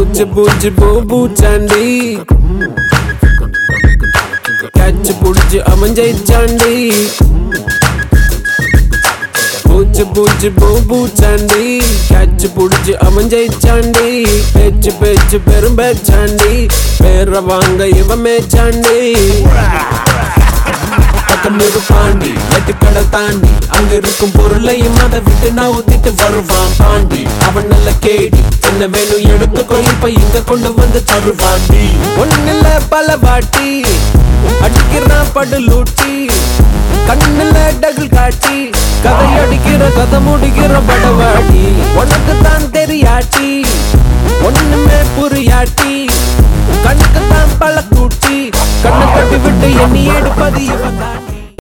பூச்சி பூச்சி பூ சாண்டி கேட்ச் புடிச்சு அமைஞ்சாண்டி பூச்சி பூச்சி பூ சாண்டி கேட்ச் புடிச்சு அமைஞ்சாண்டி பேச்சு பேச்சு பெரும் பேச்சாண்டி பேர வாங்க இவமே சாண்டி பக்கமிரு பாண்டி எட்டு கடை தாண்டி அங்க இருக்கும் பொருளையும் அதை விட்டு நான் ஊத்திட்டு வருவான் பாண்டி அவன் நல்ல கேடி என்ன வேணும் எடுத்துக்கோ இப்ப இங்க கொண்டு வந்து தருவாண்டி ஒண்ணுல பல வாட்டி அடிக்கிறான் படுலூட்டி கண்ணுல டகுல் காட்டி கதை அடிக்கிற கதை முடிக்கிற படவாடி உனக்கு தான் தெரியாட்டி ஒண்ணுமே புரியாட்டி கண்ணுக்கு தான் பல கூட்டி கண்ணை கட்டி விட்டு எண்ணி எடுப்பது இவன் தான்